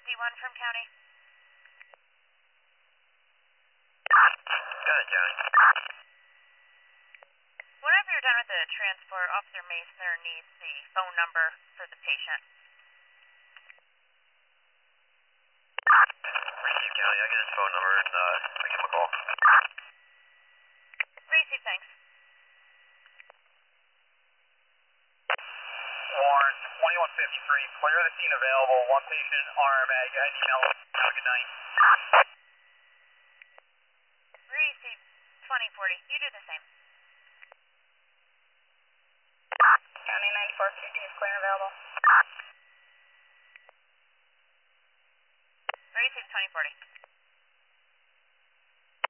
51 from county. Got it, county. Whenever you're done with the transport, Officer Masner needs the phone number for the patient. Receive, county. I get his phone number and I give him a call. Receive, thanks. Warren, 2153, clear the scene available. One patient, RMA. Go ahead and email him. Have a good night. Receive 2040. You do the same. County 9450 is clear and available. Receive 2040.